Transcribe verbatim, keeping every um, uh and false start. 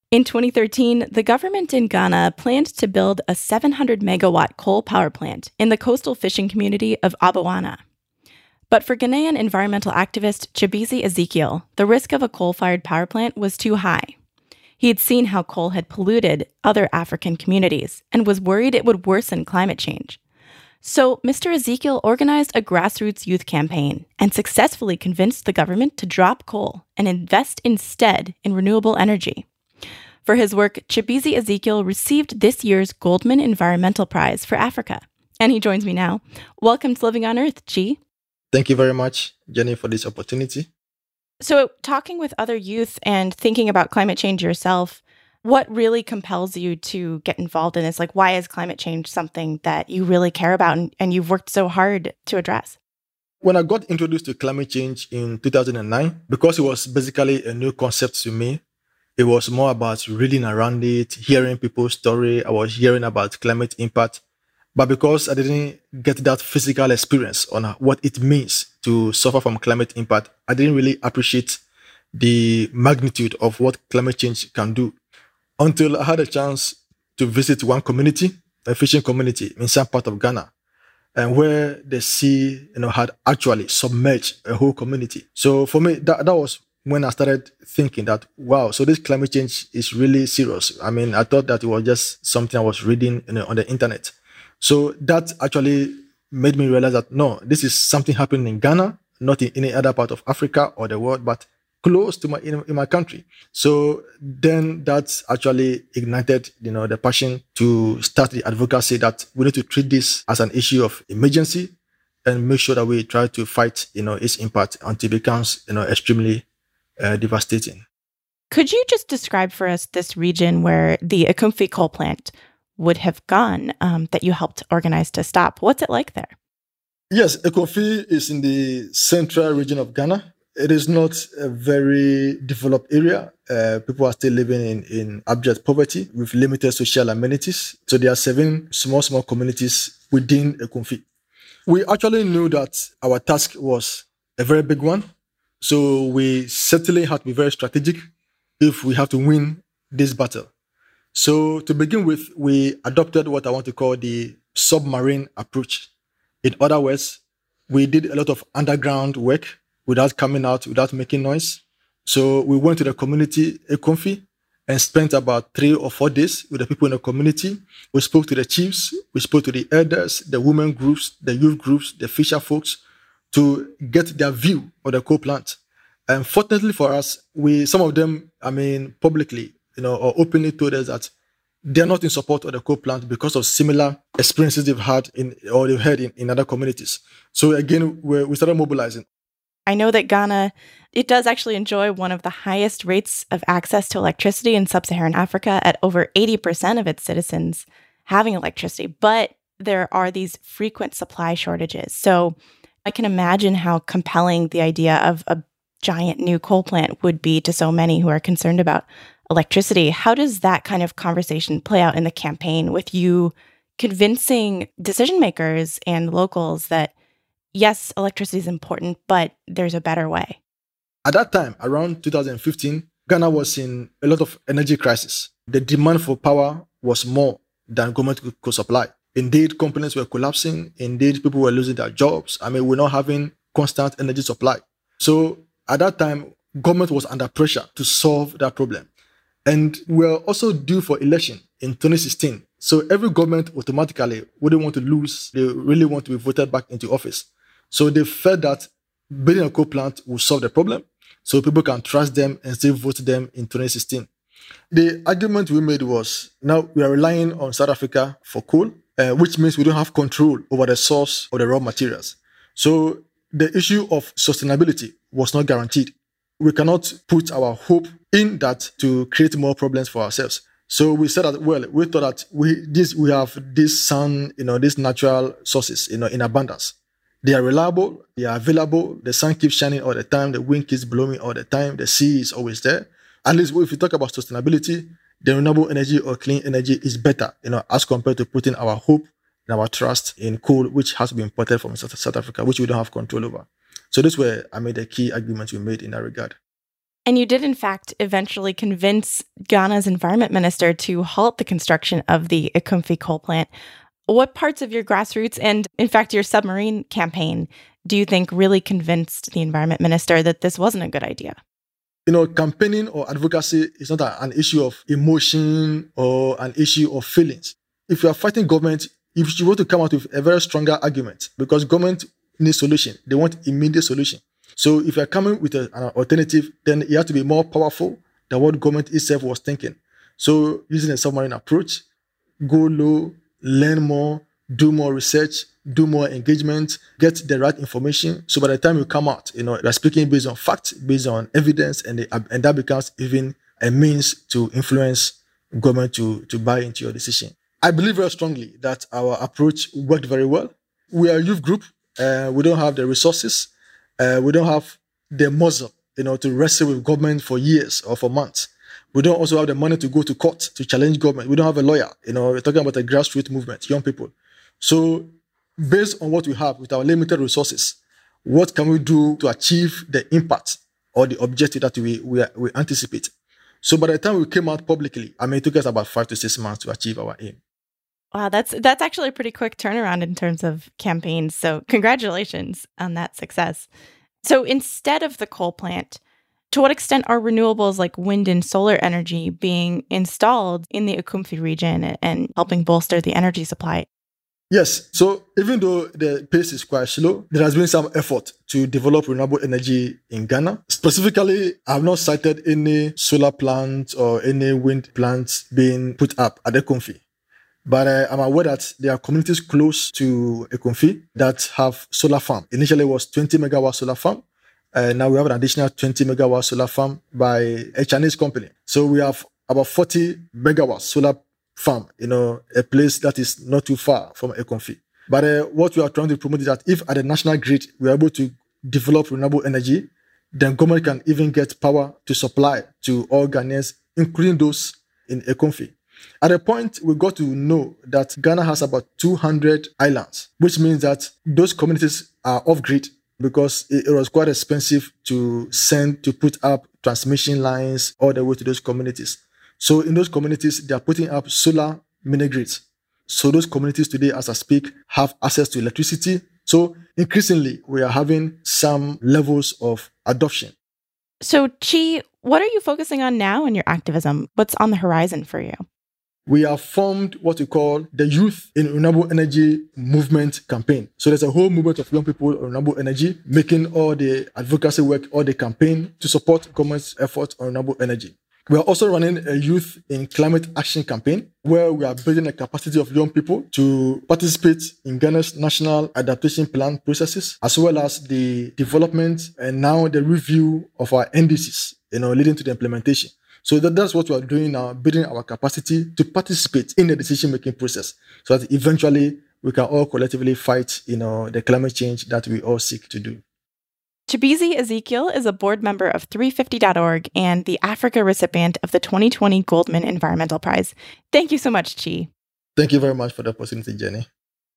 In twenty thirteen, the government in Ghana planned to build a seven hundred megawatt coal power plant in the coastal fishing community of Abuana. But for Ghanaian environmental activist Chibizi Ezekiel, the risk of a coal-fired power plant was too high. He had seen how coal had polluted other African communities and was worried it would worsen climate change. So Mister Ezekiel organized a grassroots youth campaign and successfully convinced the government to drop coal and invest instead in renewable energy. For his work, Chibizi Ezekiel received this year's Goldman Environmental Prize for Africa. And he joins me now. Welcome to Living on Earth, Chi. Thank you very much, Jenny, for this opportunity. So, talking with other youth and thinking about climate change yourself, what really compels you to get involved in this? Like, why is climate change something that you really care about and, and you've worked so hard to address? When I got introduced to climate change in two thousand nine, because it was basically a new concept to me, it was more about reading around it, hearing people's story. I was hearing about climate impact. But because I didn't get that physical experience on what it means to suffer from climate impact, I didn't really appreciate the magnitude of what climate change can do. Until I had a chance to visit one community, a fishing community in some part of Ghana, and where the sea, you know, had actually submerged a whole community. So for me, that, that was when I started thinking that, wow, so this climate change is really serious. I mean, I thought that it was just something I was reading, you know, on the internet. So that actually made me realize that, no, this is something happening in Ghana, not in any other part of Africa or the world, but close to my in, in my country. So then that actually ignited, you know, the passion to start the advocacy that we need to treat this as an issue of emergency and make sure that we try to fight, you know, its impact until it becomes, you know, extremely uh, devastating. Could you just describe for us this region where the Akumfi coal plant would have gone um, that you helped organize to stop? What's it like there? Yes, Akumfi is in the central region of Ghana. It is not a very developed area. Uh, people are still living in, in abject poverty with limited social amenities. So there are seven small, small communities within Akumfi. We actually knew that our task was a very big one. So we certainly had to be very strategic if we have to win this battle. So to begin with, we adopted what I want to call the submarine approach. In other words, we did a lot of underground work without coming out, without making noise. So we went to the community, Akumfi, and spent about three or four days with the people in the community. We spoke to the chiefs, we spoke to the elders, the women groups, the youth groups, the fisher folks, to get their view of the coal plant. And fortunately for us, we some of them, I mean, publicly, you know, or openly told us that they're not in support of the coal plant because of similar experiences they've had in or they've had in, in other communities. So again, we we started mobilizing. I know that Ghana, it does actually enjoy one of the highest rates of access to electricity in sub-Saharan Africa at over eighty percent of its citizens having electricity, but there are these frequent supply shortages. So I can imagine how compelling the idea of a giant new coal plant would be to so many who are concerned about electricity. How does that kind of conversation play out in the campaign with you convincing decision makers and locals that, yes, electricity is important, but there's a better way? At that time, around two thousand fifteen, Ghana was in a lot of energy crisis. The demand for power was more than government could supply. Indeed, companies were collapsing. Indeed, people were losing their jobs. I mean, we're not having constant energy supply. So at that time, government was under pressure to solve that problem. And we're also due for election in twenty sixteen. So every government automatically wouldn't want to lose. They really want to be voted back into office. So they felt that building a coal plant will solve the problem, so people can trust them and still vote them in twenty sixteen. The argument we made was, now we are relying on South Africa for coal, uh, which means we don't have control over the source of the raw materials. So the issue of sustainability was not guaranteed. We cannot put our hope in that to create more problems for ourselves. So we said that, well, we thought that we this we have this sun, you know, these natural sources, you know, in abundance. They are reliable, they are available, the sun keeps shining all the time, the wind keeps blowing all the time, the sea is always there. At least if you talk about sustainability, the renewable energy or clean energy is better, you know, as compared to putting our hope and our trust in coal, which has to be imported from South Africa, which we don't have control over. So these were, I mean, the key arguments we made in that regard. And you did, in fact, eventually convince Ghana's environment minister to halt the construction of the Ekumfi coal plant. What parts of your grassroots and, in fact, your submarine campaign do you think really convinced the environment minister that this wasn't a good idea? You know, campaigning or advocacy is not a, an issue of emotion or an issue of feelings. If you are fighting government, if you want to come out with a very stronger argument, because government needs solution, they want immediate solution. So if you're coming with a, an alternative, then you have to be more powerful than what government itself was thinking. So using a submarine approach, go low, learn more, do more research, do more engagement, get the right information. So by the time you come out, you know, you're speaking based on facts, based on evidence, and, the, and that becomes even a means to influence government to, to buy into your decision. I believe very strongly that our approach worked very well. We are a youth group. Uh, we don't have the resources. Uh, we don't have the muscle, you know, to wrestle with government for years or for months. We don't also have the money to go to court to challenge government. We don't have a lawyer. You know, we're talking about a grassroots movement, young people. So based on what we have with our limited resources, what can we do to achieve the impact or the objective that we, we, we anticipate? So by the time we came out publicly, I mean, it took us about five to six months to achieve our aim. Wow, that's that's actually a pretty quick turnaround in terms of campaigns. So congratulations on that success. So instead of the coal plant, to what extent are renewables like wind and solar energy being installed in the Ekumfi region and helping bolster the energy supply? Yes. So even though the pace is quite slow, there has been some effort to develop renewable energy in Ghana. Specifically, I have not cited any solar plants or any wind plants being put up at Ekumfi. But uh, I'm aware that there are communities close to Ekumfi that have solar farm. Initially, it was twenty megawatt solar farm. Uh, now we have an additional twenty megawatt solar farm by a Chinese company. So we have about forty megawatt solar farm, you know, a place that is not too far from Ekumfi. But uh, what we are trying to promote is that if at the national grid, we are able to develop renewable energy, then government can even get power to supply to all Ghanaians, including those in Ekumfi. At a point, we got to know that Ghana has about two hundred islands, which means that those communities are off-grid because it, it was quite expensive to send, to put up transmission lines all the way to those communities. So in those communities, they are putting up solar mini-grids. So those communities today, as I speak, have access to electricity. So increasingly, we are having some levels of adoption. So Chi, what are you focusing on now in your activism? What's on the horizon for you? We have formed what we call the Youth in Renewable Energy Movement Campaign. So there's a whole movement of young people on renewable energy, making all the advocacy work, all the campaign to support government's efforts on renewable energy. We are also running a Youth in Climate Action campaign, where we are building the capacity of young people to participate in Ghana's national adaptation plan processes, as well as the development and now the review of our N D Cs, you know, leading to the implementation. So that, that's what we are doing now, building our capacity to participate in the decision-making process so that eventually we can all collectively fight, you know, the climate change that we all seek to do. Chibizi Ezekiel is a board member of three fifty dot org and the Africa recipient of the twenty twenty Goldman Environmental Prize. Thank you so much, Chi. Thank you very much for the opportunity, Jenny.